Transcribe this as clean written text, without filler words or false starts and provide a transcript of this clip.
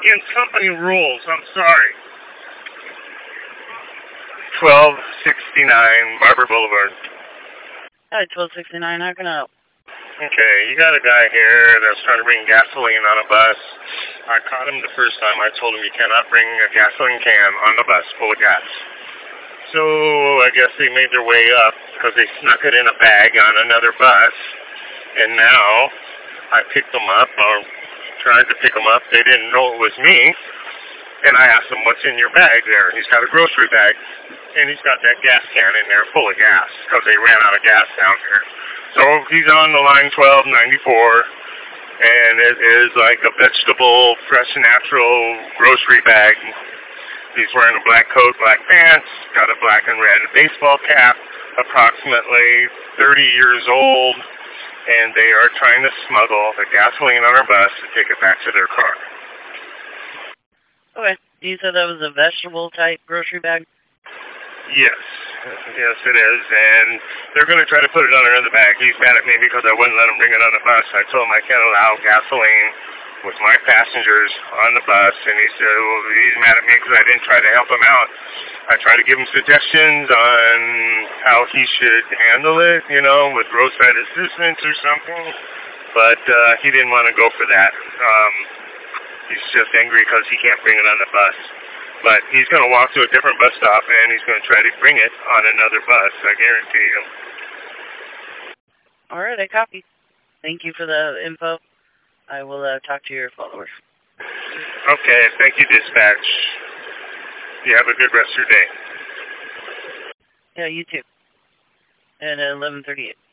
against company rules. I'm sorry. 1269 Barber Boulevard. Hi, 1269. How can I help? Okay, you got a guy here that's trying to bring gasoline on a bus. I caught him the first time. I told him you cannot bring a gasoline can on the bus full of gas. So I guess they made their way up because they snuck it in a bag on another bus. And now I picked them up, or tried to pick them up. They didn't know it was me. And I asked him, what's in your bag there? He's got a grocery bag. And he's got that gas can in there full of gas because they ran out of gas down here. So he's on the line 1294, and it is like a vegetable, fresh, natural grocery bag. He's wearing a black coat, black pants, got a black and red baseball cap, approximately 30 years old, and they are trying to smuggle the gasoline on our bus to take it back to their car. Okay. You said that was a vegetable-type grocery bag? Yes. Yes, it is, and they're going to try to put it under the bag. He's mad at me because I wouldn't let him bring it on the bus. I told him I can't allow gasoline with my passengers on the bus, and he said, well, he's mad at me because I didn't try to help him out. I tried to give him suggestions on how he should handle it, with roadside assistance or something, but he didn't want to go for that. He's just angry because he can't bring it on the bus. But he's going to walk to a different bus stop, and he's going to try to bring it on another bus, I guarantee you. All right, I copy. Thank you for the info. I will talk to your followers. Okay, thank you, dispatch. You have a good rest of your day. Yeah, you too. At 11:38.